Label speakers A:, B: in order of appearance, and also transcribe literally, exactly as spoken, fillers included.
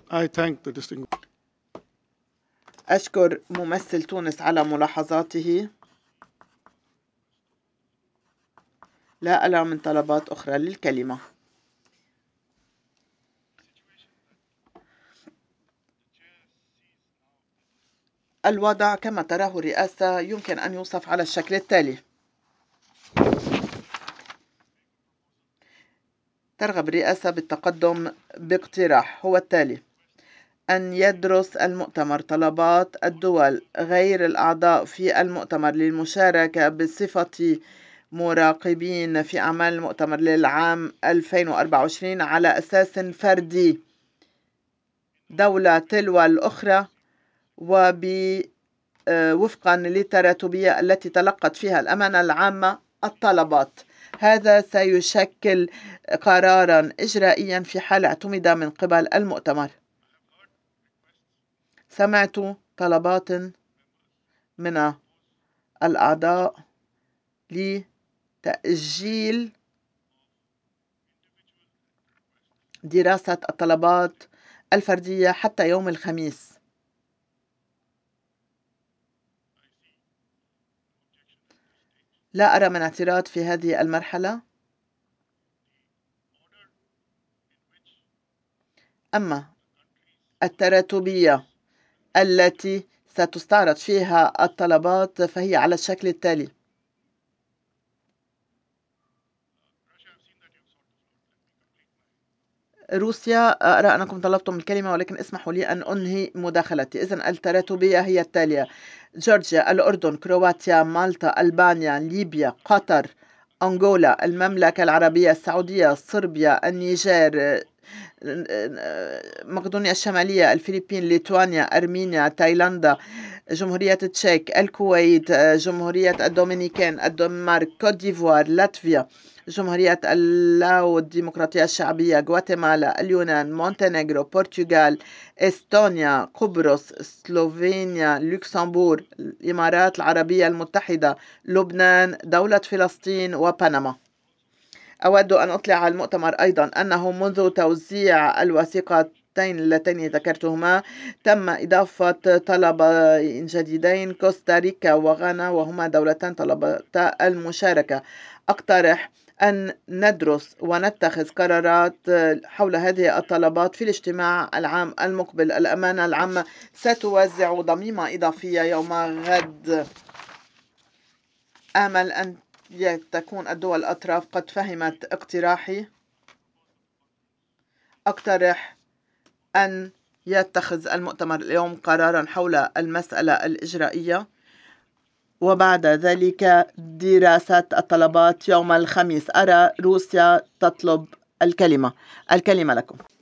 A: I thank the distinguished
B: أشكر ممثل تونس على ملاحظاته. لا أرى من طلبات أخرى للكلمة. الوضع كما تراه الرئاسة يمكن أن يوصف على الشكل التالي: ترغب الرئاسة بالتقدم باقتراح هو التالي: أن يدرس المؤتمر طلبات الدول غير الأعضاء في المؤتمر للمشاركة بصفة مراقبين في أعمال المؤتمر للعام ألفين وأربعة وعشرين على أساس فردي دولة تلو الأخرى، ووفقا للتراتبية التي تلقت فيها الأمانة العامة الطلبات. هذا سيشكل قراراً إجرائياً في حال اعتمد من قبل المؤتمر. سمعت طلبات من الأعضاء لتأجيل دراسة الطلبات الفردية حتى يوم الخميس. لا أرى من اعتراض في هذه المرحلة. أما التراتبية التي ستستعرض فيها الطلبات فهي على الشكل التالي: روسيا، أرى أنكم طلبتم الكلمة ولكن اسمحوا لي أن أنهي مداخلتي. إذن التراتبية هي التالية: جورجيا، الأردن، كرواتيا، مالطا، ألبانيا، ليبيا، قطر، أنغولا، المملكة العربية السعودية، صربيا، النيجر، مقدونيا الشمالية، الفلبين، ليتوانيا، أرمينيا، تايلاندا، جمهورية تشيك، الكويت، جمهورية الدومينيكان، الدنمارك، كوت ديفوار، لاتفيا، جمهورية اللاو الديمقراطية الشعبية، غواتيمالا، اليونان، مونتينيغرو، برتغال، إستونيا، قبرص، سلوفينيا، لوكسمبورغ، الإمارات العربية المتحدة، لبنان، دولة فلسطين، وبنما. أود أن أطلع على المؤتمر أيضا أنه منذ توزيع الوثيقتين اللتين ذكرتهما تم إضافة طلبين جديدين: كوستاريكا وغانا، وهما دولتان طلبتا المشاركة. أقترح أن ندرس ونتخذ قرارات حول هذه الطلبات في الاجتماع العام المقبل. الأمانة العامة ستوزع ضميمة إضافية يوم غد. آمل أن تكون الدول الأطراف قد فهمت اقتراحي. أقترح أن يتخذ المؤتمر اليوم قراراً حول المسألة الإجرائية، وبعد ذلك دراسة الطلبات يوم الخميس. أرى روسيا تطلب الكلمة. الكلمة لكم.